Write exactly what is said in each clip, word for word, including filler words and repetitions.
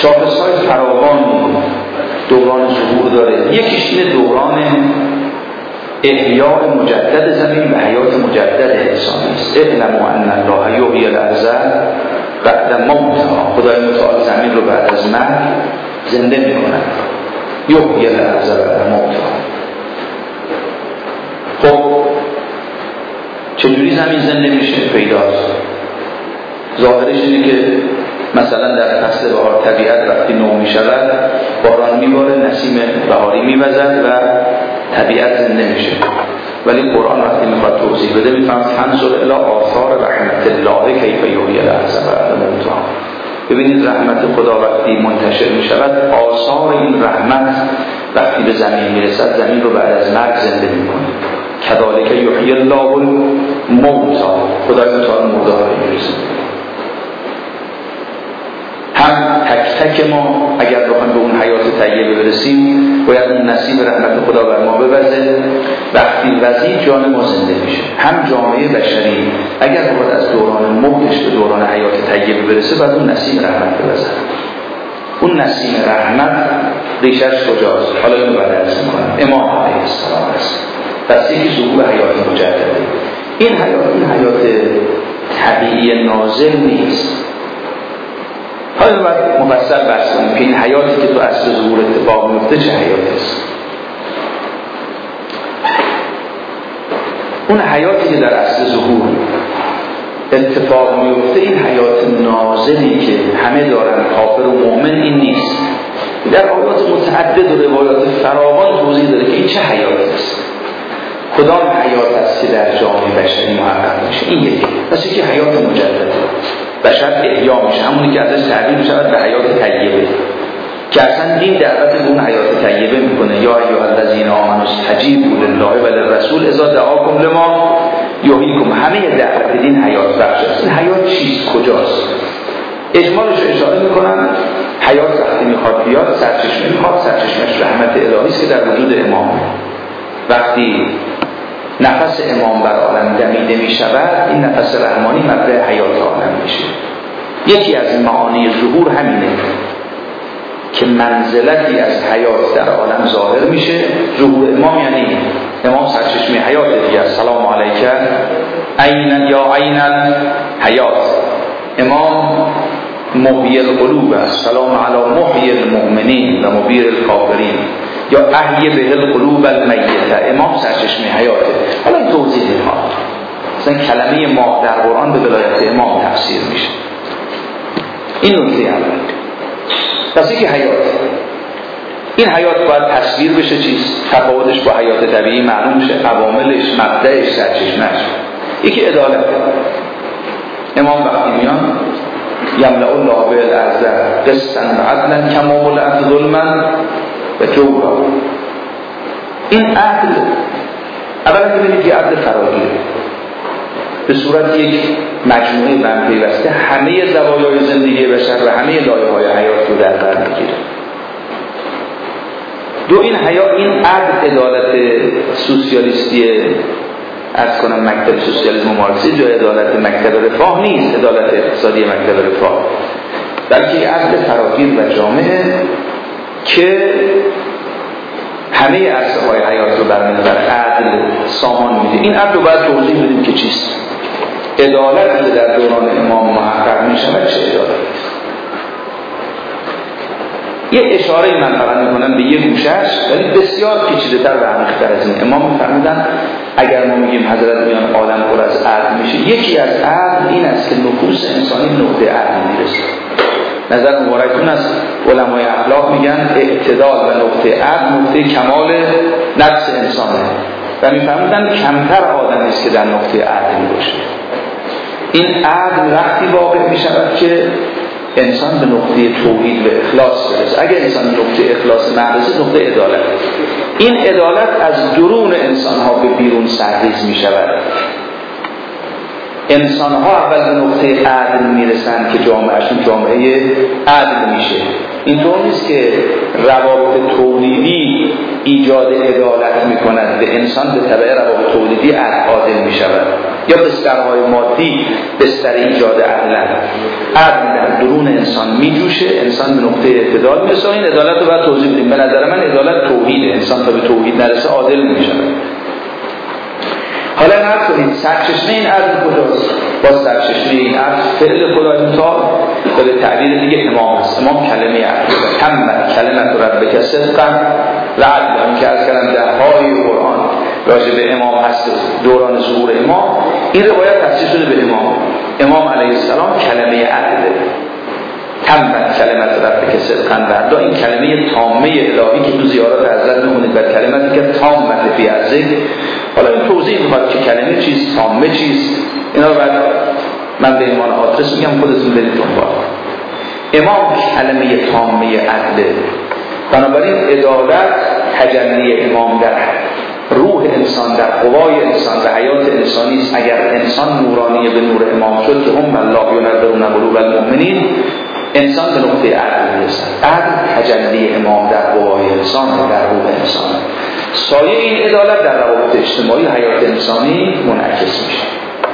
شاخص‌های فراوانی دوران ظهور داره. یکیش اینه دوران احیاء مجدد زمین و حیات مجدد انسانی است. اعلموا ان الله یحیی الارض بعد موتها. خدای متعال زمین رو بعد از مرگ زنده می‌کند. یحیی الارض بعد موتها. خب چجوری زمین زنده میشه؟ پیداست. ظاهرش اینه که مثلا در فصل بهار طبیعت وقتی نو میشود باران میباره، نسیم بهاری میوزد و طبیعت زنده میشه. ولی قرآن وقتی میخواد توضیح بده میفهمد انظر الی آثار رحمت الله کیف یحیی الارض بعد موتها. ببینید رحمت خدا وقتی منتشر میشود، آثار این رحمت وقتی به زمین میرسد زمین رو بعد از مرگ زنده میکنه. کذالک یحیی الله الموتى. خدای متعال مرده ها رو میرسه. هم تک تک ما اگر بخوایم به اون حیات طیبه برسیم باید اون نصیب رحمت خدا بر ما بوزه. وقتی وزید جان ما زنده میشه. هم جامعه بشری اگر بخواد از دوران موتش به دوران حیات طیبه برسه باید اون نصیب رحمت بوزه. اون نسیم رحمت ریشش کجاست؟ حالا اینو بعد عرض می‌کنم. امام علیه السلام است. پس یکی ظهور حیات مجدده. این حیات این حیات طبیعی نازل نیست. حالا باید مفصل بحث کنیم که این حیاتی که تو اصل ظهور اتفاق میفته چه حیاتی است. اون حیاتی که در اصل ظهور اتفاق میفته این حیات نازلی که همه دارن، کافر و مؤمن این نیست. در آیات متعدد و روایات فراوان توضیح داره که این چه حیاتی است. کدام حیات است که در جامعه بشری محقق میشه؟ این یکی. پس یکی حیات مجدد بشر احیا میشه، همونی که ازش تعبیر میشود به حیات طیبه که اصلا دین دعوت به اون حیات طیبه میکنه. یا ایها الذین آمنوا استجیبوا لله و للرسول اذا دعاکم لما یحییکم. همه دعوت دین حیات بخش است. این حیات چیست؟ کجاست؟ اجمالش رو اشاره میکنن. حیات وقتی میخواد بیاد سرچشمه میخواد، سرچشمش رحمت الهی است که در وجود امام. وقتی نفس امام بر عالم دمیده میشود این نفس رحمانی مبدأ حیات عالم میشه. یکی از معانی ظهور همینه که منزلتی از حیات در عالم ظاهر میشه. ظهور امام یعنی امام سرچشمه حیات دیگه. سلام علیک عین یا عین الحیات. امام محیی القلوب است. سلام علی محیی المؤمنین و مبیر الکافرین. یا احیی به القلوب المیته. امام سرچشمه حیاته. حالا این توضیح میخوام. مثلا کلمه ما در قرآن به ولایت امام تفسیر میشه. این نکته اول. پس یکی حیات. این حیات باید تصویر بشه چیز؟ تفاوتش با حیات طبیعی معلوم شه، عواملش، مبدأش، سرچشمه‌اش. یکی عدالت. امام وقتی میان یملأ الله بالارض قسطا و عدلا کما ملأت ظلما و جورا. این عدل اولا که ببینید که عدل فراگیره به صورت یک مجموعه بهم پیوسته همه زوایای زندگی بشر و همه لایه‌های حیات رو در بر میگیره. دو این حیات، این عدل عدالت سوسیالیستی از کنم مکتب سوسیالیسم و مارکسی جای عدالت مکتب رفاه نیست، عدالت اقتصادی مکتب رفاه، بلکه عدل فراگیر و جامعه که همه عرصه های حیات رو برمی‌داره، عدل سامان میده. این عدل رو باید توضیح بدیم که چیست. عدالت که در دوران امام محقق میشود چه عدالت است؟ یه اشاره من فقط میکنم به یه گوشش، ولی بسیار پیچیده‌تر و عمیق‌تر از این. امام میفرمودن اگر ما میگیم حضرت میان عالم پر از عدل میشه، یکی از عدل این است که نفوس انسانی نقطه عدل میرسه. نظر مبارکتون از علمای اخلاق میگن اعتدال و نقطه عدل نقطه کمال نفس انسانه و میفرمودن کمتر آدمی است که در نقطه عدل باشه. این عدل وقتی واقع میشود که انسان به نقطه توحید و اخلاص برسه. اگر انسان نقطه اخلاص محض نقطه عدالت، این عدالت از درون انسان ها به بیرون سرریز می شود. انسان ها اول به نقطه عدل می رسند که جامعهشون جامعه عدل میشه. اینطور نیست که روابط تولیدی ایجاد عدالت میکند، به انسان به تبع روابط تولیدی عادل میشود، یا بسترهای مادی بستر ایجاد عدلن. عدل در درون انسان میجوشه، انسان به نقطه اعتدال میرسه. این عدالت رو باید توضیح بدیم. به نظر من عدالت توحیده، انسان تا به توحید نرسه عادل نمیشود. حالا نرد کنید سرچشمه این عدل کجاست؟ با سرچشمه این عدل فعل خدای متعال و به تعبیر دیگه امام هست. امام کلمه عدل تمت کلمت ربک صدقا و عدل. این که از کلم در های قرآن راجع به امام هست دوران ظهور امام. این روایت تفسیر شده به امام. امام علیه السلام کلمه عدل تمت کلمت ربک صدقا و عدل. این کلمه تامه الهی که تو زیارات حضرت میخونید و کلمتی که تامت فی ارضه. حالا این توضیح میخواد که کلمه چیست، تامه چیست، اینا رو بعد من به ایمان آدرس میگم، خودتون برید دنبال. امام کلمه تامه عدل، بنابراین عدالت تجلی امام در روح انسان، در قوای انسان و حیات انسانی است. اگر انسان نورانی به نور امام شد که هم الله ینورون قلوب المؤمنین، انسان به نقطه عدل میرسد. عدل تجلی امام در قوای انسان و در روح انسان. سایه این عدالت در روابط اجتماعی حیات انسانی منعکس میشه.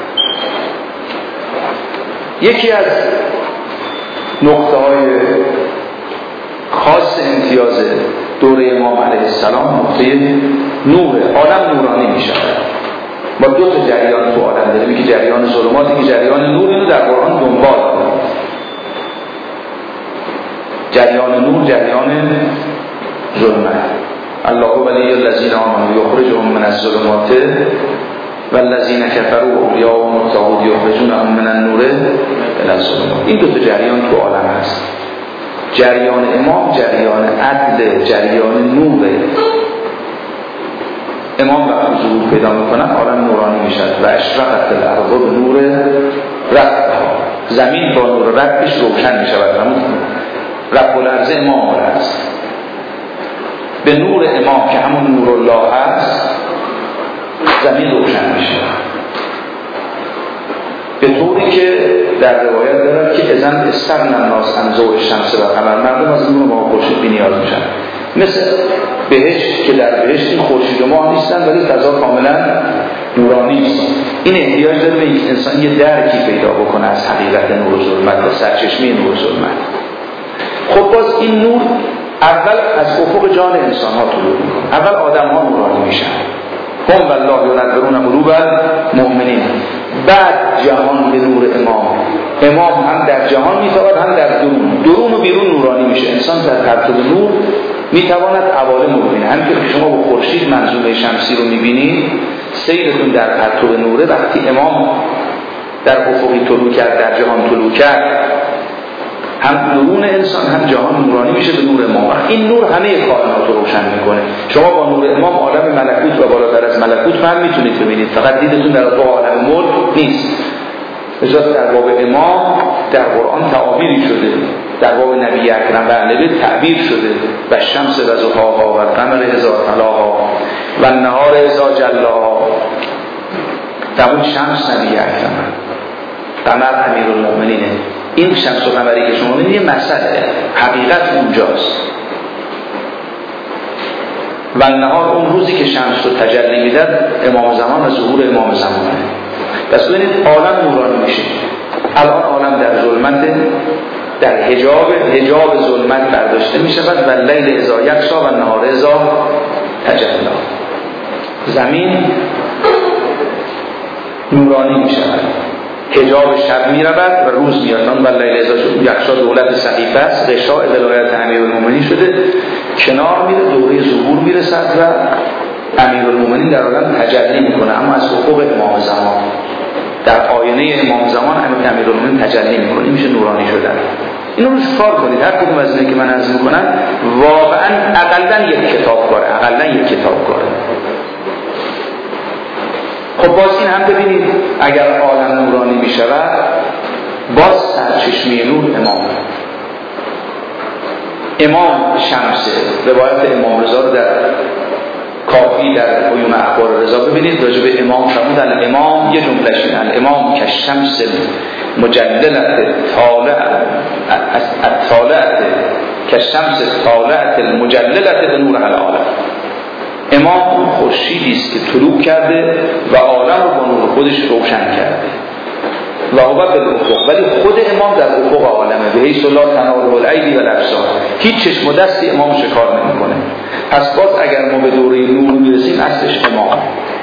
یکی از نقطه های خاص امتیاز دوره امام علیه السلام نقطه نور، عالم نورانی میشه. با دو تا جریان تو عالم داریم، یکی جریان ظلمات، یکی جریان نور. اینو در قرآن دنبال کنیم. جریان نور جریان ظلمت. الله ولی الذین آمنوا یخرجهم من الظلمات والذین کفروا اولیاءهم الطاغوت یخرجونهم من النور الی الظلمات. این دو تا جریان تو عالم هست. جریان امام جریان عدل، جریان نور. امام وقتی ظهور پیدا میکنن عالم نورانی میشد و اشرقت الارض به نور ربها. زمین با نور ربش روشن میشود. رب الارض امام است. به نور امام که همون نور الله هست زمین روشن میشه، به طوری که در روایت دارد که اذن استغنى الناس عن ضوء الشمس و القمر. مردم از نور ماه و خورشید بی‌نیاز میشن. مثل بهشت که در بهشت این خورشید و ماه نیستن ولی فضا کاملا نورانی است. این احتیاج داره به اینکه انسان یه درکی پیدا بکنه از حقیقت نور و ظلمت و سرچشمه نور و ظلمت. خب باز این نور اول از افق جان انسان ها طلوع میکنه. اول آدم ها نورانی میشن. هم والله ینورون قلوب المؤمنین. بعد جهان به نور امام. امام هم در جهان میتواند هم در درون. درون و بیرون نورانی میشه. انسان در پرتو نور میتواند عوالم رو ببینه. همینطور که شما با خورشید منظومه شمسی رو میبینید، سیرتون در پرتو نوره. وقتی امام در افقی طلوع کرد، در جهان طلوع کرد، هم درون انسان هم جهان نورانی میشه به نور امام. این نور همه کائنات رو روشن میکنه. شما با نور امام عالم ملکوت و بالاتر از ملکوت هم میتونید ببینید. فقط دیدتون در عالم ملک نیست. اجازه در باب امام در قرآن تعابیری شده، در باب نبی اکرم و اهل بیت تعبیر شده. و شمس و ضحاها و القمر اذا تلاها و النهار اذا جلاها. در اون شمس نبی اکرم، قمر امیرالمؤمنینه. این شمس و قمری که شما می‌بینید یه مسئله، حقیقت اونجاست. و النهار اون روزی که شمس رو تجلی میداد امام زمان و ظهور امام زمانه. پس ببینید عالم نورانی میشه. الان عالم در ظلمت، در حجاب حجاب ظلمت برداشته میشه و لیل اذا یغشا و النهار اذا تجلی. زمین نورانی میشه، حجاب شب می رود و روز میاد. و لیل اذا یغشا دولت صحیفه است، غشاء ولایت امیرالمومنین شده، کنار میره، دوره ظهور میرسد و امیرالمومنین در عالم تجلی میکنه. اما از افق امام زمان، در آینه امام زمان امیرالمومنین تجلی میکنه. این میشه نورانی شدن. اینو روش کار کنید. هر کدوم از اینه که من عرض میکنم واقعا اقلن یک کتاب کاره، اقلن یک کتاب کاره. خب باز این هم ببینید اگر عالم نورانی می شود، باز سرچشمه نور امام. امام شمسه. روایت امام رضا رو در کافی در عیون اخبار رضا ببینید. راجع به امام فرمودن امام یه جمله شدن امام که شمس مجللت طالع الطالعت که شمس طالعت المجللت به نور العالم. امام خورشیدی است که طلوع کرده و عالم رو با نور خودش روشن کرده. و هو بالافق، ولی خود امام در افق عالمه، به حیث لا تناله الایدی و الابصار، هیچ چشم و دستی امام شکار نمیکنه. پس باز اگر ما به دوره نور میرسیم اصلش امام.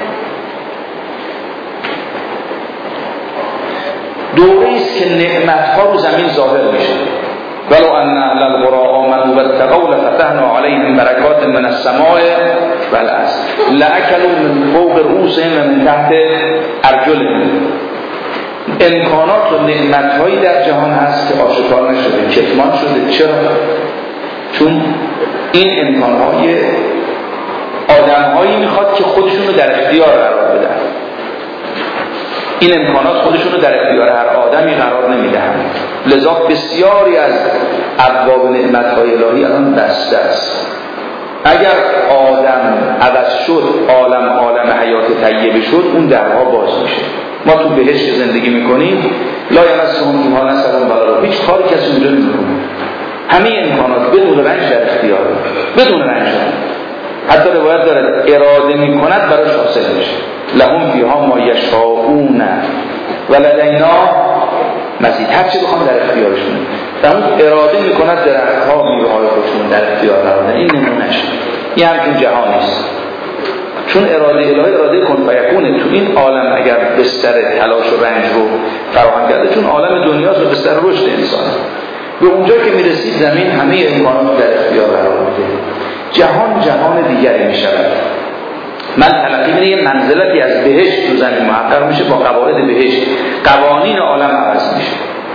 دوره است که نعمت‌ها رو زمین ظاهر میشه. ولو ان اهل القرى آمنوا واتقوا لفتحنا عليهم برکات من السماء والارض لأكلوا من فوق رؤوسهم ومن تحت ارجلهم. امکانات و نعمت‌هایی در جهان هست که آشکار نشده، کتمان شده. چرا؟ چون این امکان‌های آدم‌هایی میخواد که خودشون رو در اختیار قرار بدن. این امکانات خودشون رو در اختیار هر آدمی قرار نمیدهند. لذا بسیاری از ابواب نعمت‌های الهی الان بسته است. اگر آدم عوض شد، عالم عالم حیات طیبه شد، اون درها باز میشه. ما تو بهشت زندگی میکنیم، لا یمسهم فیها نصب ولا هیچ کاری کسی اونجا نمیکنه. همه امکانات بدون رنج در اختیار، بدون رنج. حتی روایت داره اراده میکند براش حاصل میشه. لهم فیها ما یشاؤون ولدینا مزید. هر چی بخوام در اختیارشونه. در اون اراده میکند درختها میوه‌های خودشون در اختیار قرار بدن. این نمونهش. این همچین جهانی است. چون اراده الهی اراده کن فیکونه. تو این عالم اگر بستر تلاش و رنج رو فراهم کرده، چون عالم دنیاست و بستر رشد انسان، به اونجا که میرسید زمین همه امکانات در اختیار قرار میده. جهان جهان دیگری میشود. من تلقی میده یه منزلتی از بهشت تو زمین محقق میشه با قواعد بهشت. قوانین عالم عوض میشه.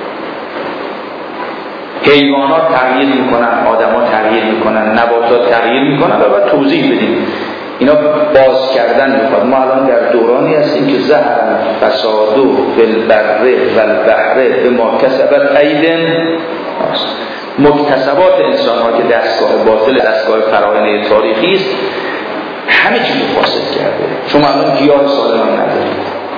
حیوانات تغییر میکنن، آدم‌ها تغییر میکنن، نباتات تغییر میکنن. و باید توضیح بدیم اینا باز کردن میخواد. ما الان در دورانی هستیم که زهر فساد و بالبر و البحر به ما کسبت ایدن مکتسبات انسان ها که دستگاه باطل، دستگاه فراعنه تاریخی است، همه چیز رو فاسد کرده. شما الان گیاه سالم ندارید،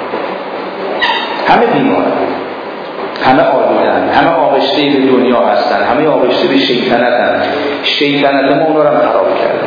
همه بیمار، همه آلودن، همه آغشته به دنیا هستن، همه آغشته به شیطنتن. شیطنت ما اونا رو هم خراب کرده.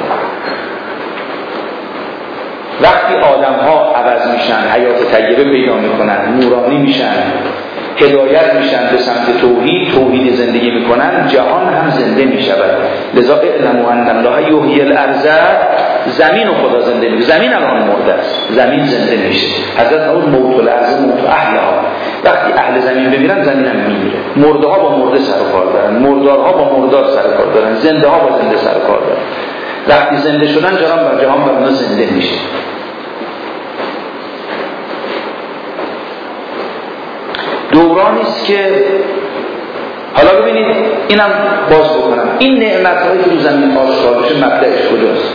وقتی آدم ها عوض میشن، حیات طیبه پیدا میکنن، نورانی میشن، هدایت میشن به سمت توحید، توحید زندگی میکنن، جهان هم زنده میشود. لذا اعلموا ان الله یحیی الارض، زمین و خدا زنده میکنه. زمین الان مرده است، زمین زنده میشه. حضرت اون موت الارض موت اهلها. وقتی اهل زمین بمیرن، زمین هم میمیره. مرده ها با مرده سر و کار دارن، مردارها با مردار سر و کار دارن، زنده ها با زنده سر و کار دارن. وقتی زنده شدن، جهان بر جهان بر اونا زنده میشه. دورانی است که حالا ببینید اینم باز بکنم، این نعمت‌هایی که رو زمین آشکار بشه مبدأش کجاست؟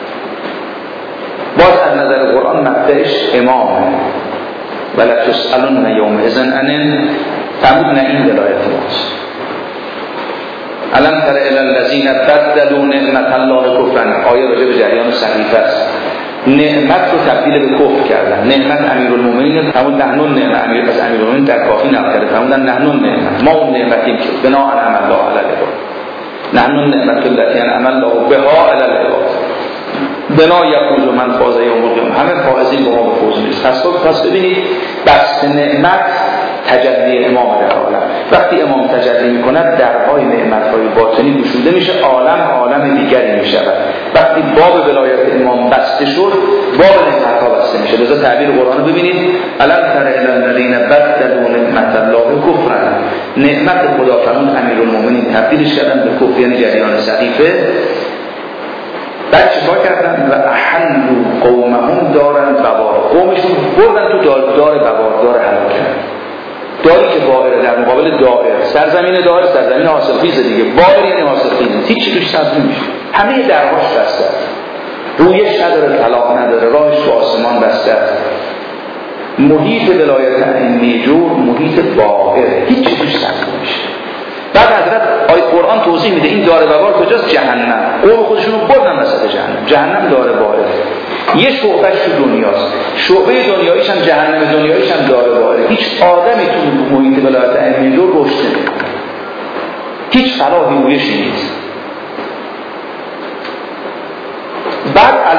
باز از نظر قرآن مبدأش امامه. ولا تسألن یومئذ عن تعبد، نه این ولایت ماست. الم تر الی الذین بدلوا نعمت الله کفرا، آیه راجع به جریان صحیفه است. نعمت رو تبدیل به کفر کردن. نعمت امیرالمومنین، همون نحن النعمت، امیر پس امیرالمومنین در کافی نقل کرده، فرمودن نحن النعمت، ما اون نعمتیم که بنا انعم الله علی العباد. نحن النعمت التي انعم الله بها علی العباد. بنا یفوز من فاز یوم القیامه، همه فائزین با ما به فوز نیست. پس پس ببینید بحث نعمت تجلی امام در عالم. وقتی امام تجلی میکند، درهای نعمت‌های باطنی گشوده میشه، عالم عالم دیگری میشود. وقتی باب ولایت امام بسته شد، باب نعمت‌ها بسته میشه. لذا تعبیر قرآن رو ببینید، الم تر الی الذین بدلوا نعمت الله کفرا. نعمت خدا فرمود امیرالمومنین تبدیلش کردن به کفر، یعنی جریان صحیفه. بعد چیکار کردن؟ و احلوا قومهم دارن بوار، قومشون بردن تو دار دار بوار، دار هلاکت. داری که باهر در مقابل دائر، سرزمین دائر سرزمین حاصلخیز دیگه. باهر یعنی حاصلخیز، هیچ توش سبز نمیشه، همه درهاش بسته، رویش نداره، طلاق نداره، راهش تو آسمان بسته. محیط ولایت عینی جور محیط باهر، هیچ توش سبز نمیشه. بعد حضرت آیه قرآن توضیح میده این دار بوار کجاست؟ جهنم. قوم خودشون رو بردن وسط جهنم. جهنم دار باره. یه شعبهش تو دنیاست، شعبه دنیاییش هم جهنم دنیاییش هم دار باره. هیچ آدمی تو محیط ولایت عینی جور رشد نمیکنه، هیچ فلاحی رویش نیست.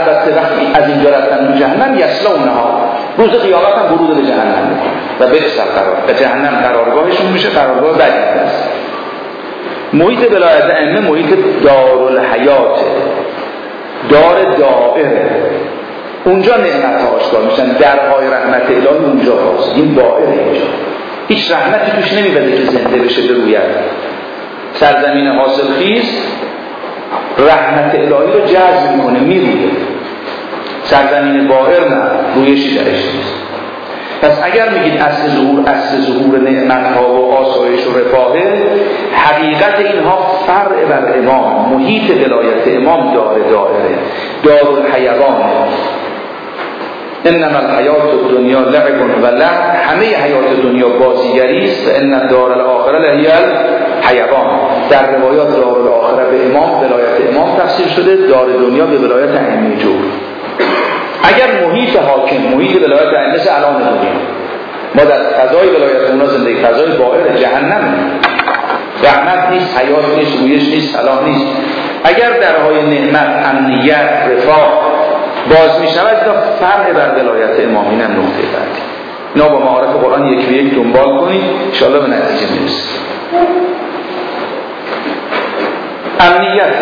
البته وقتی از اینجا رفتن به جهنم یصلونها، روز قیامت هم ورود به جهنم میکنن و بئس القرار، به جهنم قرارگاهشون میشه، قرارگاه بدی است. محیط ولایت ائمه محیط دارالحیات، دار دائره، اونجا نعمت ها آشکار میشن، درهای رحمت الهی اونجا هست. این دائره اینجا هیچ رحمتی توش نمیبده که زنده بشه بروید. سرزمین حاصل خیز رحمت الهی رو جذب میکنه میروید، سرزمین بائر نه، رویشی درش نیست. پس اگر میگید اصل ظهور اصل ظهور نعمت ها و آسایش و رفاهه، حقیقت اینها فرع بر امام، محیط ولایت امام دار دائره، دارالحیوان. انما الحیات الدنیا لعب و لهو، همه حیات دنیا بازیگری است. و ان دار الاخره لهی الحیوان. در روایات دار الاخره به امام، ولایت امام تفسیر شده، دار دنیا به ولایت ائمه جور. اگر محیط حاکم محیط ولایت ائمه مثل الان دنیا، ما در فضای ولایت اونا زندگی، فضای بائر جهنم، رحمت نیست، حیات نیست، رویش نیست، صلاح نیست. اگر درهای نعمت، امنیت، رفاه باز می شود، تا فرق بر ولایت امام. این هم نقطه بعدی. اینا با معارف قرآن یک به یک دنبال کنید، انشاءالله به نتیجه میرسید. امنیت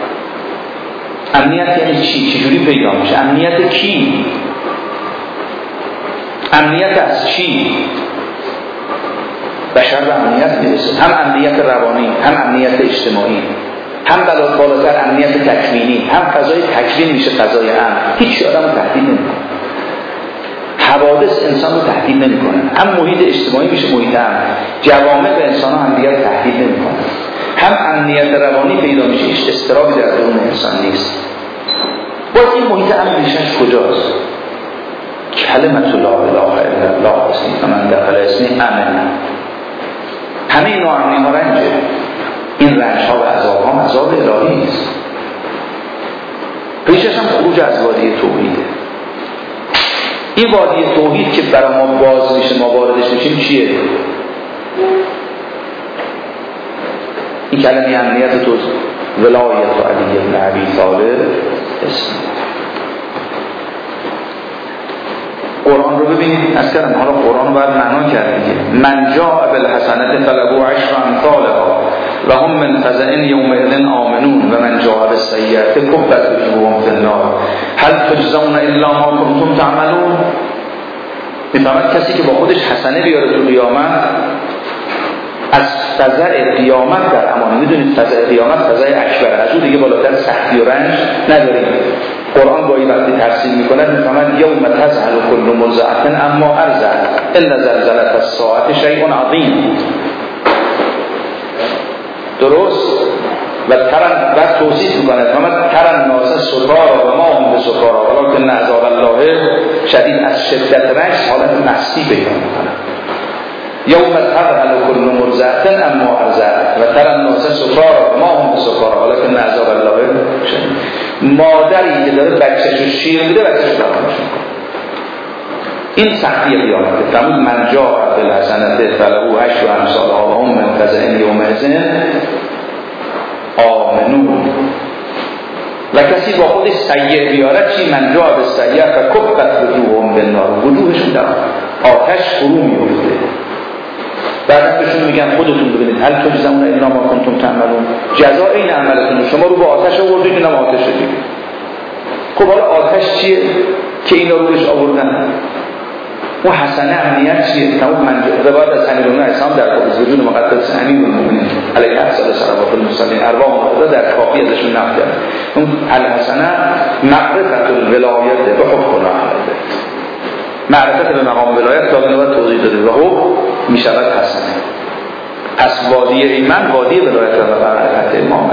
امنیت یعنی چی؟ چجوری پیدا میشه؟ امنیت کی؟ امنیت از چی؟ بشر به امنیت میرسه، هم امنیت روانی، هم امنیت اجتماعی، هم بالاتر امنیت تکوینی، هم فضای تکوین میشه فضای امن. هیچ آدم رو تهدید نمیکنه، حوادث انسان رو تهدید نمیکنه. هم محیط اجتماعی میشه محیط امن، جوامع به انسان ها هم دیگر تهدید نمیکنه. هم امنیت روانی پیدا میشه، هیچ اضطرابی در درون انسان نیست. باز این محیط امن ریشش کجاست؟ کلمت لا اله الا الله اسمی من دخل اسمی امن. همه این نوع امنی ها رنجه، این رنج ها و عذاب ها عذاب الهی است. ریشش هم خروج از وادی توحیده. این وادی توحید که برای ما باز میشه، ما واردش میشیم، چیه؟ این کلمه امنیت تو ولایت و علی ابن ابی طالب اسم. قرآن رو ببینید، از کردم حالا قرآن رو باید معنا کرد دیگه. من جاء بالحسنة فله عشر امثالها و هم من فزع یومئذ آمنون و من جاء بالسیئة کبت وجوههم فی النار هل تجزون الا ما کنتم تعملون. میفهمد کسی که با خودش حسنه بیاره تو قیامت، از فزع قیامت در امان. میدونید فزع قیامت فزع اکبر، از اون دیگه بالاتر سختی و رنج نداریم. قرآن با این وقتی تفسیر میکنه میفهمد یوم تذهل کل مرضعة اما ارضعت ان زلزلة الساعة شیء عظیم. درست؟ و ترن بعد توصیف میکنه میفهمد ترن ناس سکارا و ما هم به سکارا ولکن عذاب الله شدید. از شدت رنج حالت مستی پیدا میکنه. یوم تذهل کل مرضعة اما ارضعت و ترن ناس سکارا و ما هم به سکارا ولکن عذاب الله شدید. مادری که داره بچه‌شو شیر میده، بچه‌شو رها میشه. این سختی قیامته. فرمود من جاء بالحسنة فله عشر امثالها و هم من فزع یومئذ آمنون. و کسی با خودش سیئ بیاره چی؟ من جاء بالسیئة فکبت وجوههم بالنار. وجوهشون در آتش فرو میفته. بعد بهشون میگن خودتون ببینید هل تجزون الا ما کنتم تعملون. جزا این عملتون، شما رو با آتش آوردید، اینا آتش شدید. خب حالا آتش چیه که اینا روش آوردن؟ اون حسنه امنیت چیه؟ تمام من روایت از امیرالمومنین اسلام در قدس وجود مقدس امیرالمومنین علیه السلام صلوات المرسلین ارواح مقدسه در کافی ازشون نقل کرد. اون الحسنه معرفت الولایت به حکم العمل، معرفت به مقام ولایت تا به توضیح داده و حکم می شود حسنه. پس وادی ایمن وادی ولایت و معرفت امامه.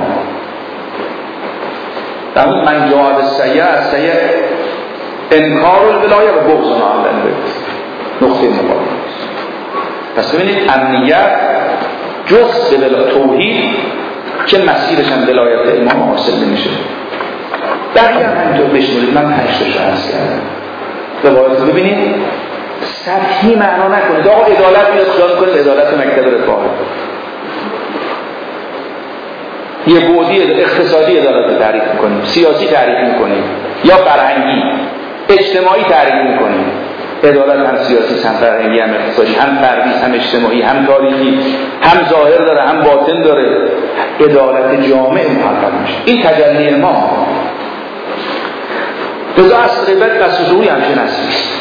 در اون من جواب سیئه از سیئه انکار الولایه و بغض عمل نقطه مقابل. پس ببینید امنیت جز به توحید که مسیرش هم ولایت امام حاصل نمیشه. بقیه هم همینطور بشنوید. من پنج تاشو عرض کردم. روایت رو ببینید، سطحی معنا نکنید. آقا عدالت میاد خیال میکنید عدالت مکتب رفاهه، یه بعدی اقتصادی عدالت رو تعریف میکنیم، سیاسی تعریف میکنیم، یا فرهنگی اجتماعی تعریف میکنیم. عدالت هم سیاسی، هم فرهنگی، هم اقتصادی، هم فردی، هم اجتماعی، هم تاریخی، هم ظاهر داره هم باطن داره. عدالت جامع محقق میشه. این تجلی ما. لذا از غیبت قصد ظهوری همچین اصلیست.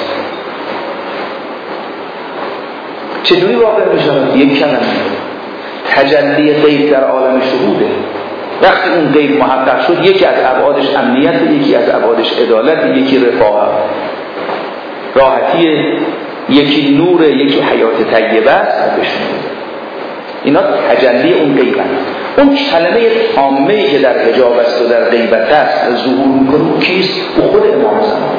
چجوری واقع میشه؟ یک کلمه تجلی غیب در عالم شهوده. وقتی اون غیب محقق شد، یکی از ابعادش امنیت، یکی از ابعادش عدالت، یکی رفاه، راحتی، یکی نور، یکی حیات طیبه است. اینا تجلی اون غیب هست. اون کلمه تامه‌ای که در حجاب است و در غیبت است ظهور میکنه، او کیست؟ او خود امام زمان.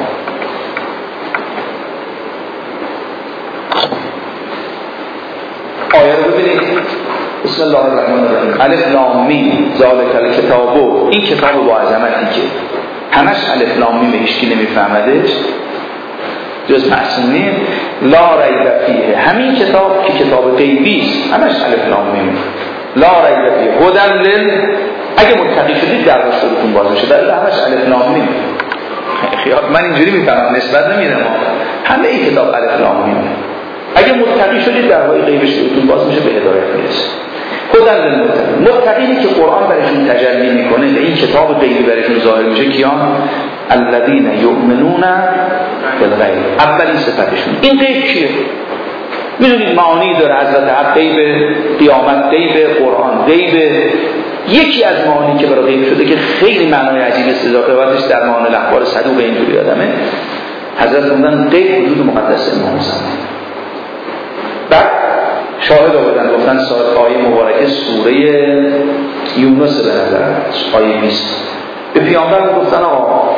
آیه رو ببینید. بسم الله الرحمن الرحیم. الف لام میم ذالک الکتاب. این کتاب با عظمتی که همش الف لام میم هیچ کی نمیفهمدش جز معصومین. لا ریب فیه، همین کتاب که کتاب غیبی است همش الف لام میم. لا ریب فیه هدی لل، اگه متقی شدید در رشدتون باز میشه. در همش الف لام میم. خیال من اینجوری میفهمم، نسبت نمیدم. همه این کتاب الف لام میم. اگه متقی شدید در وای غیب شدتون باز میشه، به هدایت میرسه. هدی للمتقین، متقینی که قرآن برشون تجلی میکنه، این کتاب غیبی برشون ظاهر میشه. کیان؟ الذین یؤمنون بالغیب. اولین صفتشون این غیب چیه؟ میدونید معانی داره. حضرت حق غیب، قیامت غیب، قرآن غیب. یکی از معانی که برای غیب شده که خیلی معنای عجیب است، اضافه‌اتش در معانی الاخبار صدوق اینجوری آدمه. حضرت خوندن غیب وجود مقدس امام زمان. بعد شاهد آوردن، گفتن ساعت آیه مبارکه سوره یونس به نظر آیه بیست. به پیامبر گفتن آقا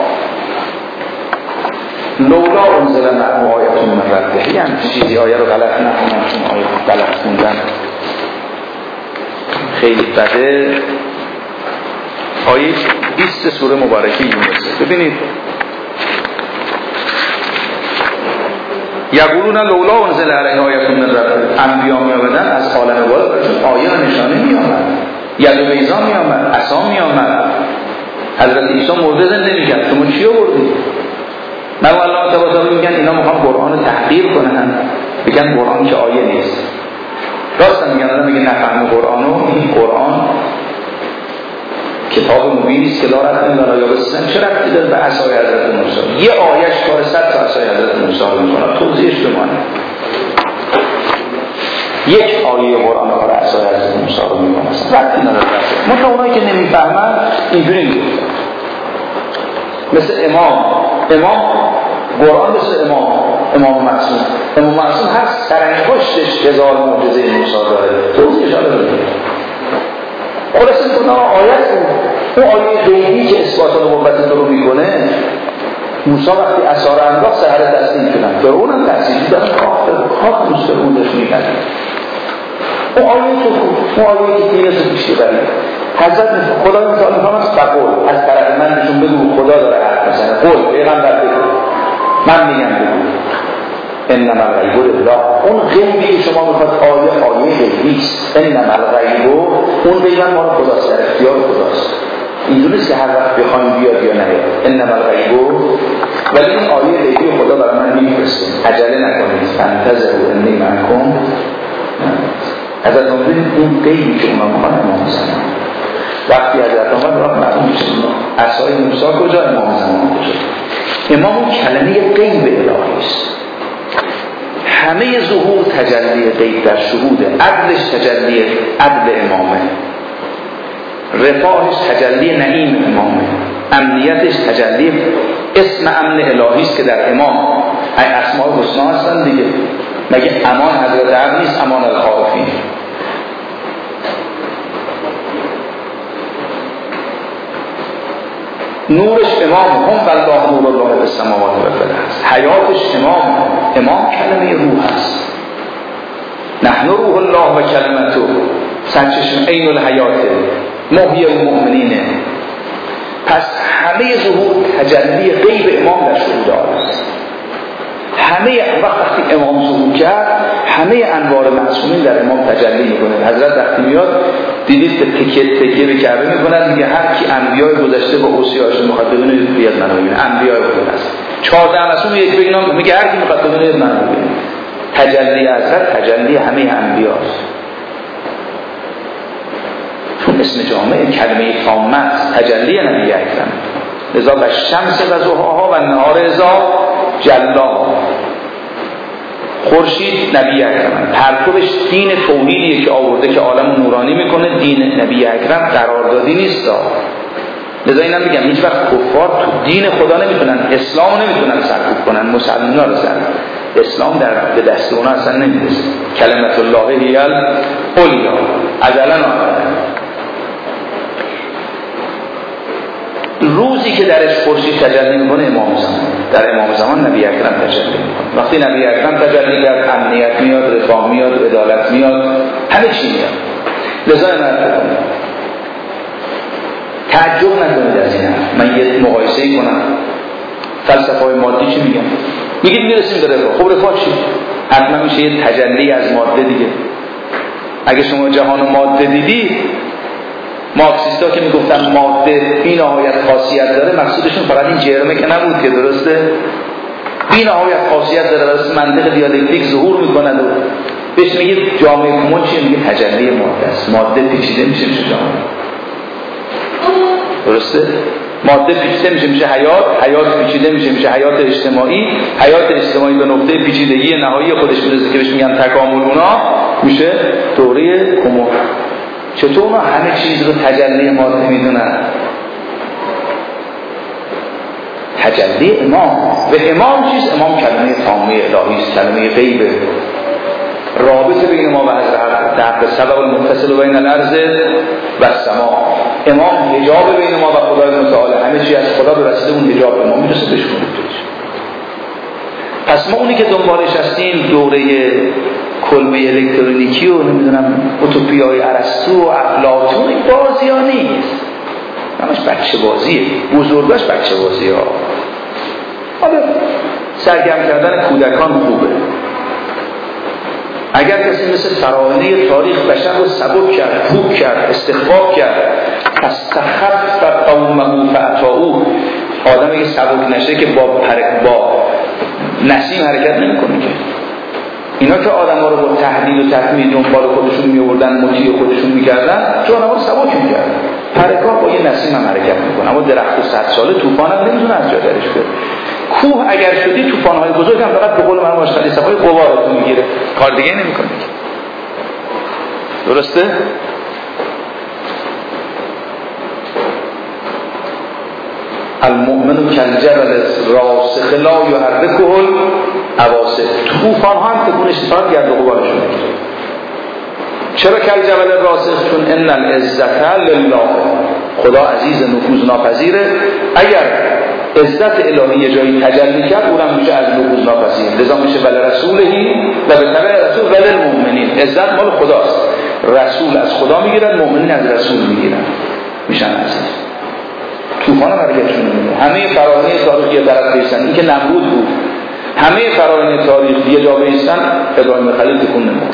لولا انزل معه آیه من ربه، یعنی چیزی آیه رو غلط نخونن، چون آیه غلط خوندن خیلی بده. آیه بیست سوره مبارکه یونس ببینید. یقولون لولا انزل علیه آیه من ربه، انبیا می آمدن از عالم بالا برشون آیه و نشانه می آمد، ید و بیضا می آمد، عصا می آمد. حضرت عیسی مرده زنده می کرد. شما چی آوردید؟ من و الله تبارک میگن اینا میخوان قرآن رو تحقیر کنن، بگن قرآن که آیه نیست. راست میگن، اونا میگن نفهم قرآنو. این قرآن کتاب مبین است که دارد این داره یا بسن چه ربطی داره به عصای حضرت موسی؟ یه آیهش کار صد تا عصای حضرت موسی رو میکنه. توضیحش بمانه. یک آیه قرآن کار عصای حضرت موسی رو میکنه. ربطی نداره. مثلا اونایی که نمیفهمن اینجوری میگن. مثل امام امام قرآن مثل امام امام معصوم امام معصوم هست، سرانگشتش هزار معجزه موسی داره. توضیحش رو ببینید. خلاصه خدا آیت اون آیه غیبی که اثبات نبوت رو میکنه. موسی وقتی عصا رو انداخت سحر تسلیم شدن، فرعون هم تسلیم شدن، خاک موسی رو داشت میکنه. اون آیه تو اون آیه که دیگه رو پیش ببرید. حضرت خدا مثال میکنم فقول از طرف من بهشون بگو خدا داره حرف میزنه. قول پیغمبر بگو، من میگم بگو انما الغیب لله. اون غیبی که شما میخواد آیه آیه غیبی است. انما الغیب اون غیب ما رو خداست، در اختیار خداست. اینجوری نیست که هر وقت بخوایم بیاد یا نیاد. انما الغیب، ولی این آیه غیبی خدا برای من میفرسته. عجله نکنید. فانتظروا انی معکم. حضرت موسی این غیبی که اونا میخوان امام زمان. وقتی حضرت عمر راه معلوم میشه عصای موسی کجا، امام زمان کجا. امام اون کلمه غیب الهی است. همه ظهور تجلی غیب در شهوده. عدلش تجلی عدل امامه، رفاهش تجلی نعیم امامه، امنیتش تجلی اسم امن الهی است که در امام اسماء الحسنا هستن دیگه. مگه امان حضرت عبد نیست؟ امان الخائفین. نورش امام هم والله نور الله فی السماوات و فی الارض. حیاتش امام. امام کلمه روح است. نحن روح الله و کلمته. سرچشمه عین الحیات، محیی المؤمنین. پس همه ظهور تجلی غیب امام در شهود است. همه وقتی امام ظهور کرد همه انوار معصومین در امام تجلی میکنه. حضرت وقتی میاد دیدید تکیه تکیه به کعبه میکنن، میگه هر کی انبیای گذشته با اوصیاش میخواد ببینه بیاد منو ببینه. انبیای خود است چهارده معصوم یک به اینا میگه هر کی میخواد ببینه منو ببینه. تجلی حضرت تجلی همه انبیاست. چون اسم جامع کلمه تامه است، تجلی نبی اکرم. لذا و شمس و ضحاها و نهار اذا جلاها. خورشید نبی اکرم، پرتوش دین توحیدیه که آورده که عالم نورانی میکنه. دین نبی اکرم قراردادی نیست. لذا اینم بگم هیچ وقت کفار تو دین خدا نمیتونن، اسلامو نمیتونن سرکوب کنن، مسلمان‌ها رو سرکوب. اسلام در به دست اونا اصلا نمیرسه. کلمت الله هی العلیا ازلا آمده. روزی که درش خورشید تجلی میکنه امام زمان، در امام زمان نبی اکرم تجلی میکنه. وقتی نبی اکرم تجلی کرد امنیت میاد، رفاه میاد، عدالت میاد، همه چی میاد. لذا نرفت کنید تعجب نکنید از این. من یه مقایسه کنم. فلسفه های مادی چی میگن؟ میگید میرسیم به رفاه. خب رفاه چی؟ حتما میشه یه تجلی از ماده دیگه. اگه شما جهان ماده دیدید، مارکسیستا که میگفتن ماده بی نهایت خاصیت داره، مقصودشون فقط این جرمه که نبود که درسته بی نهایت خاصیت داره، واسه منطق دیالکتیک ظهور میکنه و بهش میگه جامعه کمون چیه؟ میگه تجلی ماده است. ماده پیچیده میشه میشه جامعه، درسته؟ ماده پیچیده میشه میشه حیات، حیات پیچیده میشه میشه حیات اجتماعی، حیات اجتماعی به نقطه پیچیدگی نهایی خودش میرسه که بهش میگن تکامل، اونا میشه دوره کمون. چطور اونا همه چیز رو تجلی ماده میدونن؟ تجلی امام. و امام چیز؟ امام کلمه تامه الهی است، کلمه غیبه. رابطه بین ما و حضرت حق سبب المتصل بین الارض و السماء. امام حجاب بین ما و خدای متعال. همه چیز از خدا به وسیله اون حجاب ما میرسه بشکنه. پس ما اونی که دنبالش هستیم دوره کلبه الکترونیکی و نمیدونم اوتوپیای ارسطو و افلاطون، این بازی ها نیست، همش بچه بازیه. بزرگاش بچه بازی ها. حالا سرگرم کردن کودکان خوبه. اگر کسی مثل فراعنه تاریخ بشر رو سبک کرد، کوک کرد، استخفاف کرد، پس تخف قومه فاطاعوه، آدمی که سبک نشه که با پرک با نسیم حرکت نمی‌کنه که. اینا که آدم‌ها رو با تهدید و تحمیل دنبال خودشون می‌آوردن، مطیع خودشون می‌کردن، چون آدم‌ها رو سبک می‌کردن. پرک‌ها با یه نسیم هم حرکت می‌کنه، اما درخت صد ساله طوفان هم نمی‌تونه از جا درش بیاره. کوه اگر شدی طوفان‌های بزرگ هم فقط به قول مرحوم آشخالی صفای غبارتون می‌گیره، کار دیگه نمی‌کنه. درسته؟ المؤمن کالجبل الراسخ لا یحرکه العواصف. طوفان ها هم تکونش فقط گرد و غبارشون میگیره. چرا کالجبل الراسخ؟ چون ان العزت لله، خدا عزیز نفوذ ناپذیره. اگر عزت الهی یه جایی تجلی کرد اونم میشه از نفوذ ناپذیر. لذا میشه ولی رسولهی و به تبع رسول ولی المؤمنین. عزت مال خداست، رسول از خدا میگیرن، مؤمنین از رسول میگیرن، میشن عزیز. طوفان هم حرکتشون نمیده. همه فراعنه تاریخ یه طرف بیستن، این که نمرود بود. همه فراعنه تاریخ یه جا بیستن، ابراهیم خلیل تکون نمید.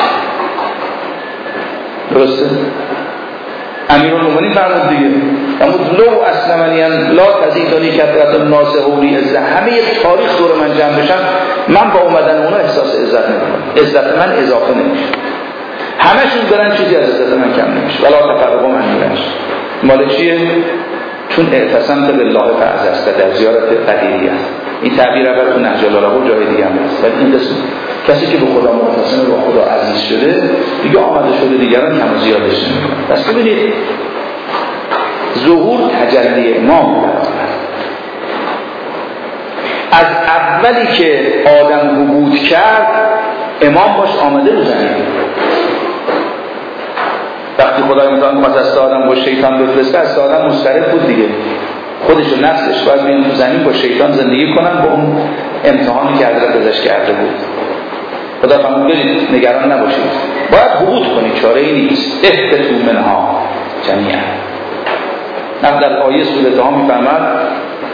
درسته؟ امیرالمومنین فرمود دیگه، فرمود لو اسلمنیان لا تزیدانی کثرت الناس حولی عزت. همه تاریخ دور من جمع بشن، من با اومدن اونا احساس عزت نمیکنم، عزت من اضافه نمیشه. همشون برن چیزی از عزت من کم نمیشه. ولا تفرقوا من نمیشه. مال چیه؟ چون اعتصمت بالله فاعززت، در زیارت قدیریه. این تعبیر اول تو نهج البلاغه جای دیگه هم هست. ولی این قسم کسی که به خدا معتصم، با خدا عزیز شده، دیگه آمده شده دیگران کم و زیادش نمیکنه. پس ببینید ظهور تجلی امام از اولی که آدم حبود کرد، امام باش آمده رو زمین. وقتی خدای متعال می‌خواست از آدم با شیطان بفرسته، از آدم مسترب بود دیگه. خودش و نفسش باید بیان تو زمین با شیطان زندگی کنن، با اون امتحانی که حضرت ازش کرده بود. خدا فرمود برید نگران نباشید، باید حبود کنید، چاره ای نیست. اهبطوا منها جمیعا. در آیه سوره ها میفرماد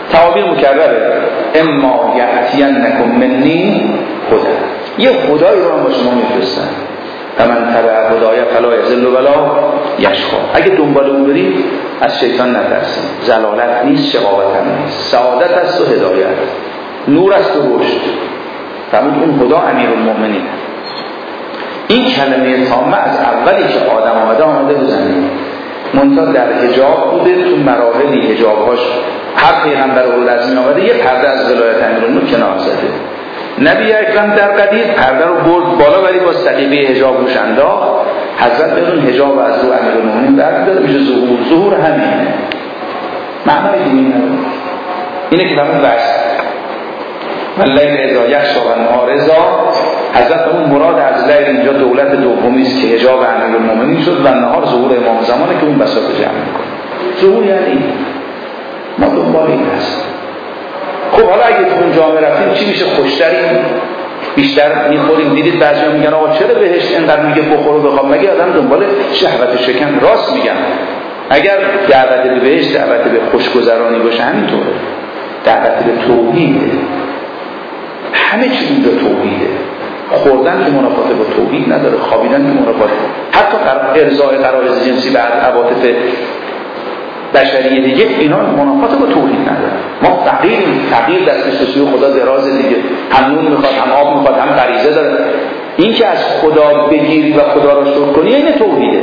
تعابیر مکرره. اما یأتینکم منی هدی، یه خدایی رو هم با شما میفرستن. فمن تبع هدای فلا یضل ولا یشقی. اگه دنبال اون برید از شیطان نترسید. ضلالت نیست، شقاوت هم نیست، سعادت است و هدایت، نور است و رشد. فرمود اون خدا امیرالمؤمنین. این کلمه تامه از اولی که آدم آمده آمده بزنید، منتها در حجاب بوده. تو مراحلی حجابهاش هر پیغمبر رو لازم آمده یه پرده از ولایت امیرالمؤمنین کنار زده. نبی اکرم در قدیر پرده رو برد بالا ولی با سقیقه حجاب روش انداخت. حضرت بدون حجاب از رو امیرالمؤمنین برمی‌داره میشه ظهور. ظهور همینه، معنای دیگه نداره. اینه که فرمود واسه واللیل اذا یغشی و النهار اذا. حضرت اون مراد از لیل اینجا دولت دومی است که حجاب امیرالمؤمنین شد و نهار ظهور امام زمانه که اون بساط جمع میکنه. ظهور یعنی ما دنبال این هست. خب حالا اگه تو اون جامعه رفتیم چی میشه؟ خوشتریم، بیشتر میخوریم. دیدید بعضیا میگن آقا چرا بهشت اینقدر میگه بخور و بخواب؟ مگه آدم دنبال شهوت شکم؟ راست میگن. اگر دعوت به بهشت دعوت به خوشگذرانی باشه همینطوره. دعوت به توحیده، همه چی اینجا توحیده. خوردن که منافات با توحید نداره، خوابیدن که منافات، حتی ارضای غرایز جنسی بعد عواطف بشریه دیگه اینا منافات با توحید نداره. ما فقیر فقیر دستش به سوی خدا دراز دیگه، هم نون میخواد، هم آب میخواد، هم غریزه داره. این که از خدا بگیری و خدا را شکر کنی این توحیده.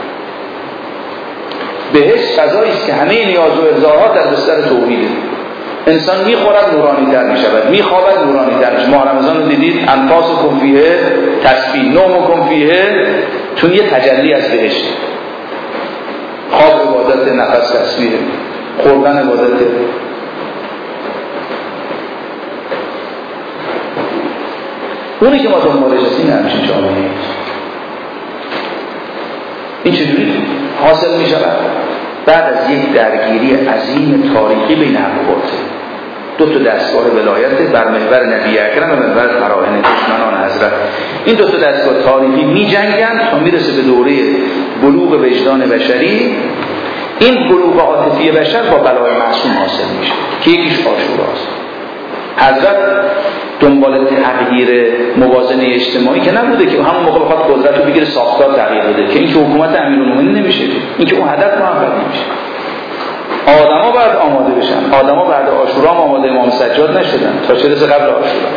بهشت فضایی است که همه نیاز و ارضاها در بستر توحیده. انسان میخورد نورانی تر میشود، میخوابد نورانی تر میشود. ماه رمضان رو دیدید، انفاس و کنفیه تسبیح، نوم و کنفیه، چون یه تجلی از بهشت. خواب عبادت، نفس تسبیح، خوردن عبادت. اونی که ما دنبالش هستیم همچین جامعه این چجوری حاصل می شود؟ بعد از یک درگیری عظیم تاریخی بین حقوقات دو تا دستگاه ولایت بر محور نبی اکرم و محور فراعنه دشمنان حضرت، این دو تا دستگاه تاریخی می جنگند تا میرسه به دوره بلوغ وجدان بشری. این بلوغ عاطفی بشر با بلای معصوم حاصل میشه که یکیش عاشوراست. حضرت دنبال تغییر موازنه اجتماعی که نبوده که همون موقع بخواد قدرت رو بگیره، ساختار تغییر بده، که این که حکومت امیرالمومنین نمیشه، این که اون هدف محقق نمیشه. آدما باید آماده بشن. آدما بعد عاشورا هم آماده امام سجاد نشدن تا چه رسه قبل عاشورا.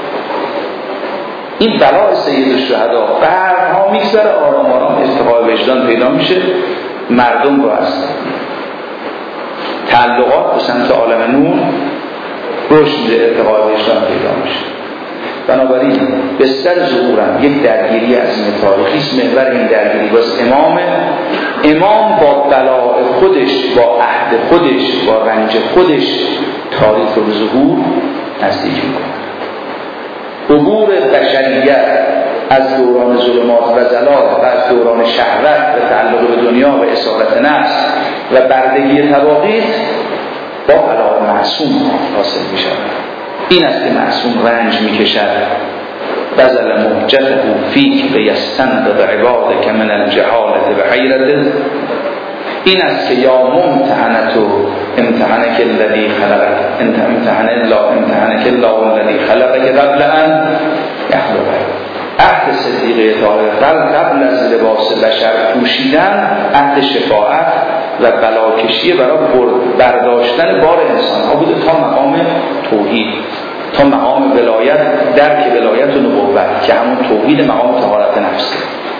این بلا سید الشهدا بعدها میگذره، آرام آرام ارتقاء وجدان پیدا میشه، مردم رو هست تعلقات به سمت عالم نور رشد میده، ارتقاء وجدان پیدا میشه. بنابراین بستر ظهورم یک درگیری عظیم تاریخی است. محور این درگیری باز امام امام با بلاء خودش، با عهد خودش، با رنج خودش تاریخ رو به ظهور نزدیک میکنه. عبور بشریت از دوران ظلمات و ضلال و از دوران شهوت و تعلق به دنیا و اسارت نفس و بردگی طواغیت با بلاء معصوم حاصل می شود. این است که معصوم رنج می کشد. بذل مهجته فیک لیستنقذ عبادک من الجهالة بحیرته. این است که یا ممتحنت امتحنک الذی خلقک انت امتحن الا امتحنک الله الذی خلقک قبل ان یخلقک. عهد صدیقه طاهر قبل از لباس بشر پوشیدن عهد شفاعت و بلاکشی برای برداشتن بار انسان ها بوده تا مقام توحید، تا مقام ولایت، درک ولایت و نبوت که همون توحید مقام طهارت نفسه.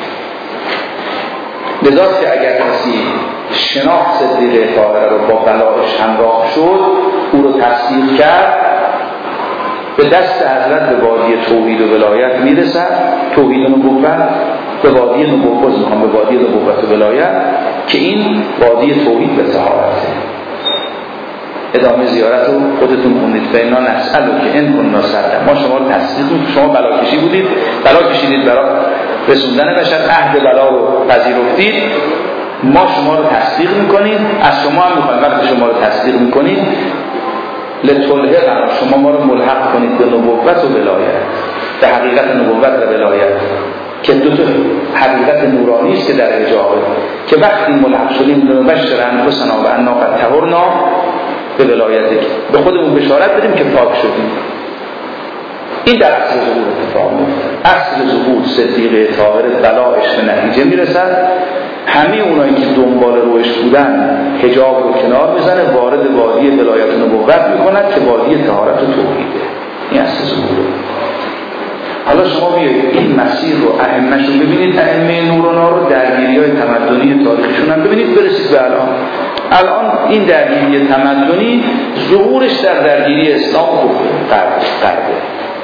لذاست که اگر کسی شناخت صدیقه طاهر رو با بلایش همراه شد، او رو تصدیق کرد، به دست حضرت به وادی توحید و ولایت میرسد. توحید و نبوت به وادی نبوت میخوام به وادی نبوت و ولایت که این وادی توحید به طهارته. ادامه زیارت رو خودتون خوندید. فینا نسألو که این کننا صدق. ما شما رو تصدیق میکنیم. شما بلاکشی بودید، بلا کشیدید برای رسوندن بشر، عهد بلا رو پذیرفتید، ما شما رو تصدیق میکنیم. از شما هم میخوایم وقتی شما رو تصدیق میکنیم لتلحق، شما ما رو ملحق کنید به نبوت و ولایت، به حقیقت نبوت و ولایت که دو تا حقیقت نورانی است که در حجابه، که وقتی ملحق شدیم ببشر انفسنا و انا قد طهرنا به ولایت، به خودمون بشارت بدیم که پاک شدیم. این در اصل ظهور اتفاق میفته. اصل ظهور صدیقه طاهر بلا عشق نتیجه میرسد. همه اونایی که دنبال روش بودن حجاب رو کنار میزنه، وارد وادی ولایت نبوت میکند که وادی طهارت و توحیده. این اصل ظهوره. حالا شما بیایید این مسیر رو ائمه‌شون ببینید، ائمه نور و نار رو درگیری‌های تمدنی تاریخیشون هم ببینید، برسید به الان. الان این درگیری تمدنی ظهورش در درگیری اسلام قربه.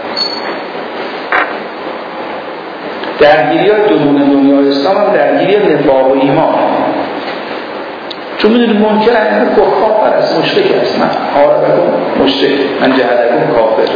درگیری‌های درون دنیای اسلام هم درگیری نفاق و ایمان. چون میدونید منکر ائمه کفار است، مشرک است. من عارفم مشرک، من جهادم کافر.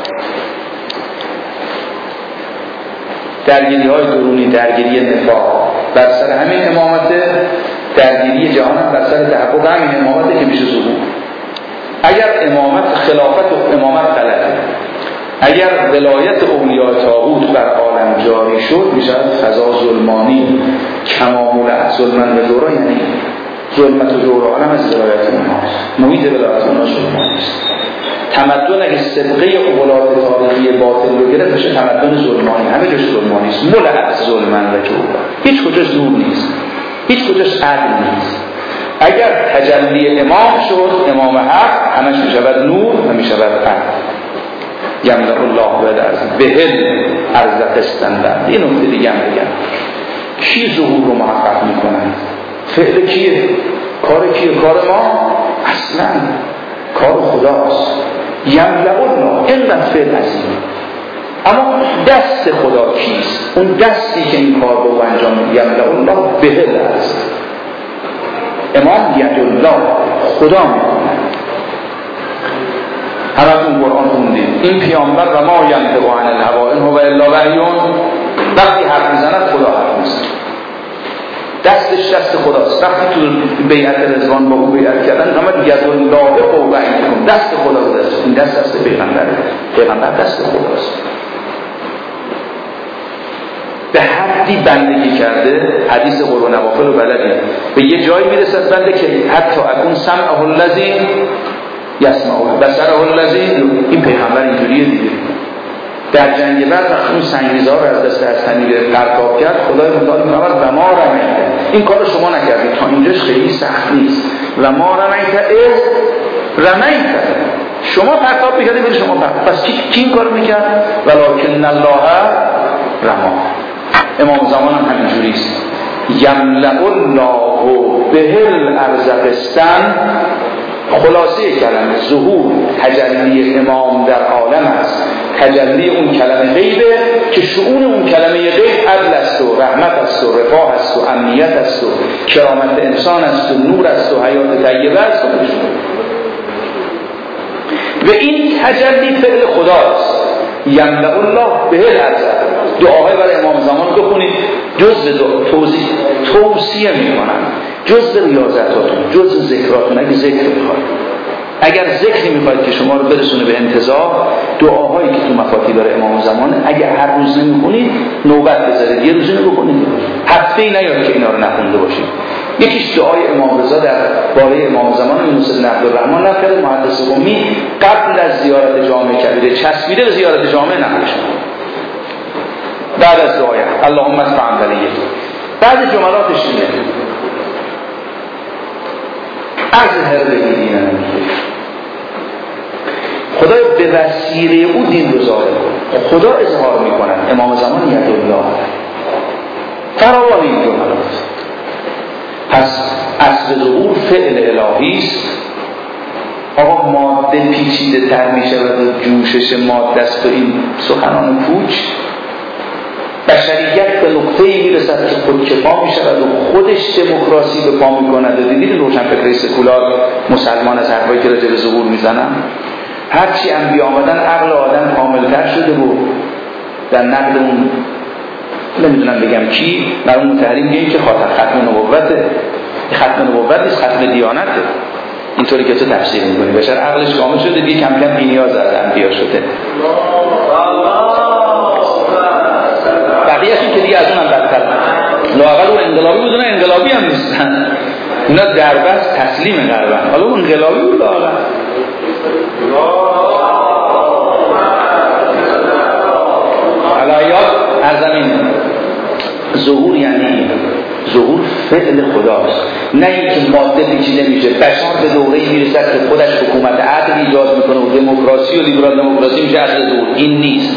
درگیری های درونی، درگیری نفاق بر سر همین امامت، درگیری جهان هم بر سر تحقق همین امامت که میشه ظهور. اگر امامت خلافت و امامت غلطه، اگر ولایت اولیاء طاغوت بر عالم جاری شد میشه فضا ظلمانی، کمامول ظلمن و دورا، یعنی ظلمت و دور عالم از ولایت اونهاست، محیط ولایت اونها ظلمانیست. تمدن اگه صدقه اولاد تاریخی باطل رو گرفت میشه تمدن ظلمانی، همه جاش ظلمانیست، ملعب ظلمن و جورا، هیچ کجاش نور نیست، هیچ کجاش عدل نیست. اگر تجلی امام شد، امام حق، همش میشود نور و میشود عدل. یملأ الله و الارض بهل ارزق استندن. این نکته دیگه هم بگم، کی ظهور رو محقق میکنن؟ فعل کیه؟ کار کیه؟ کار ما؟ اصلا کار خداست. یملأ الله، اینقدر فعل عظیم، اما دست خدا کیست؟ اون دستی که این کار رو انجام میده. یملأ الله بهل ارزق. امام ید الله، خدا میکنه. همتون قرآن خوندید، این پیامبر و ما ینطق عن الهوا ان هو الا وحی، وقتی حرف میزند خدا حرف میزند، دستش دست خداست. وقتی تو بیعت رضوان با او بیعت کردن همه ید الله فوق ایدیکم، دست خدا دست، این دست دست پیغمبره، پیغمبر دست خداست. به حدی بندگی کرده، حدیث قرب و نوافل رو بلدید، به یه جایی میرسد بنده که حتی اکون سمعه الذی یسمعه بصره الذی، این پیغمبر اینجوریه دیگه. در جنگ بدر اون سنگریزها رو از دست هستنی پرتاب کرد، خدای متعال می‌فرماید و ما رمیت، این کارو شما نکردید، تا اینجاش خیلی سخت نیست. و ما رمیت از رمیت، شما پرتاب می‌کردید ولی شما پرتاب، پس کی کی این کارو می‌کرد؟ ولکن الله رما. امام زمان هم همینجوری است. یملأ الله بهل ارزقستان، خلاصه کلمه ظهور تجلی امام در عالم است، تجلی اون کلمه غیبه که شؤون اون کلمه غیب عدل است و رحمت است و رفاه است و امنیت است و کرامت انسان است و نور است و حیات طیبه است. و این تجلی فعل خداست. یملأ الله بهل ارزق. دعاهای برای امام زمان بخونید، جزء توضیح توصیه میکنن، جزء ریاضتاتون، جزء ذکراتون. اگه ذکر میخواید، اگر ذکری میخواید که شما رو برسونه به انتزاع، دعاهایی که تو مفاتیح داره امام زمان، اگه هر روز نمیخونید نوبت بذارید، یه روزی رو بخونید، هفته ای نیاد که اینا رو نخونده باشید. یکیش دعای امام رضا در باره امام زمان یونس بن عبدالرحمن نقل محدث قمی قبل از زیارت جامع کبیره، چسبیده به زیارت جامع نقلش بعد از دعای اللهم استعن علیه. بعد جملاتش اینه: اظهر دینه، خدا به وسیله او دین رو ظاهر کنه. خدا اظهار میکنن، امام زمان ید الله، فراوان این جملات. پس اصل ظهور فعل الهی است. آقا ماده پیچیده تر می شود و جوشش ماده است و این سخنان پوچ. بشریت به نقطه‌ای میرسد که خودکفا می شود و خودش دموکراسی به پا می کند. و دیدید روشن فکر سکولار مسلمان از حرفایی که راجع به ظهور میزنن، هرچی انبیا آمدن عقل آدم کاملتر شده بود. در نقد اون نمیدونم بگم کی، برای اون تحریم میگه که خاطر ختم نبوته. ختم نبوت نیست، ختم دیانته. اینطوری که تو تفسیر میکنی بشر عقلش کامل شده دیگه، کم کم بی‌نیاز از انبیا شده. بقیه‌شون که دیگه از اونم بدتر، لااقل اون انقلابی بودن، انقلابی هم نیستن. اینا دربست تسلیم غربن. حالا اون انقلابی بود لااقل. علایات از زمین ظهور یعنی ظهور فعل خداست، نه اینکه ماده پیچیده میشه. بشر به دوره‌ای میرسد که خودش حکومت عدل ایجاد میکنه و دموکراسی و لیبرال دموکراسی میشه اصل ظهور. این نیست.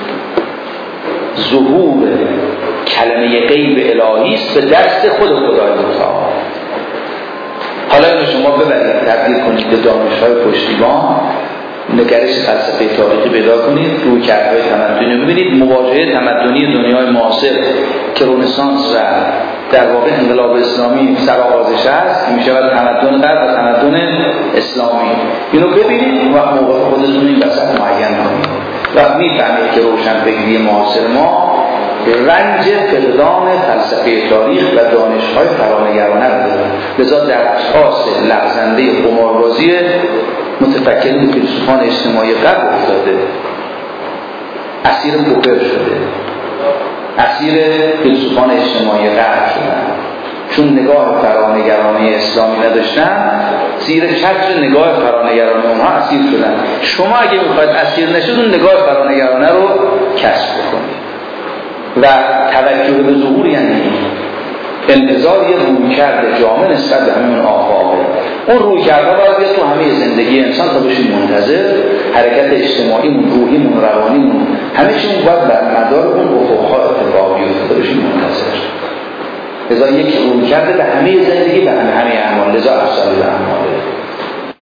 ظهور کلمه غیب الهی است به دست خود خدای متعال. حالا اینو شما ببرید تبدیل کنید به دانش‌های پشتیبان، نگرش فلسفه تاریخی پیدا کنید، روی کردهای تمدنی رو ببینید. مواجهه تمدنی دنیای معاصر که رنسانس و در واقع انقلاب اسلامی سرآغازش است که میشود تمدن غرب و تمدن اسلامی، اینو ببینید و موقع خودتون این وسط معین کنید و میفهمید که روشنفکری معاصر ما رنج فقدان فلسفه تاریخ و دانش‌های فرانگرانه رو داره. لذا در اساس لغزنده قماربازی متفکرین فیلسوفان اجتماعی غرب افتاده، اسیر پوکر شده، اسیر فیلسوفان اجتماعی غرب شدن، چون نگاه فرانگرانه اسلامی نداشتن زیر چتر نگاه فرانگرانه اونها اسیر شدن. شما اگه میخواید اسیر نشید اون نگاه فرانگرانه رو کسب بکنید. و توجه به ظهور یعنی انتظار یه رویکرد جامع نسبت به همین آفاقه. اون رویکردها باید بیاد تو همه زندگی انسان تا بشیم منتظر. حرکت اجتماعیمون، روحیمون، روانیمون، همه چیمون باید بر مدار اون افق‌ها اتفاق بیفته تا بشیم منتظر. لذا یک رویکرد به همه زندگی، به همه همه اعمال. لذا افسر اعمال